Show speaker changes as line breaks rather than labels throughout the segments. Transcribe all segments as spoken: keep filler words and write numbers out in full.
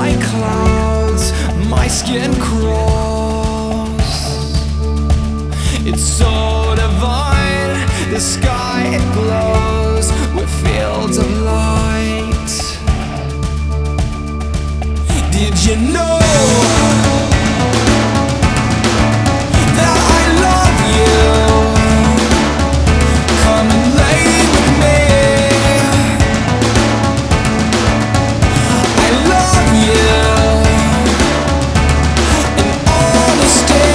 like clouds, my skin crawls. It's so divine, the sky it glows with fields of light. Did you know that I love you? Come and lay with me. I love you in honesty.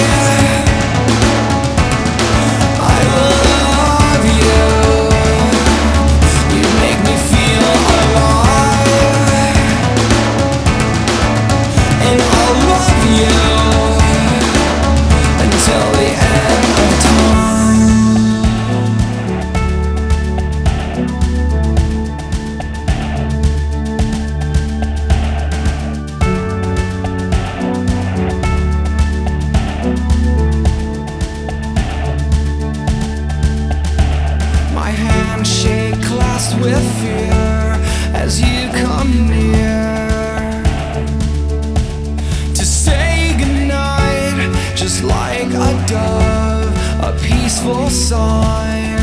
I love you. You make me feel alive. And I'll love you until the end of time. My handshake clasped with fear as you come near to say goodnight, just like a dove, a peaceful sign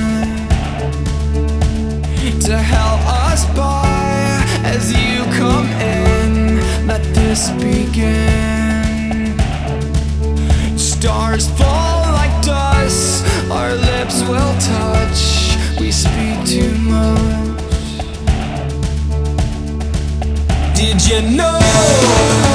to help us by as you come in. Let this begin. Stars fall like dust, our lips will touch. We speak too much. Did you know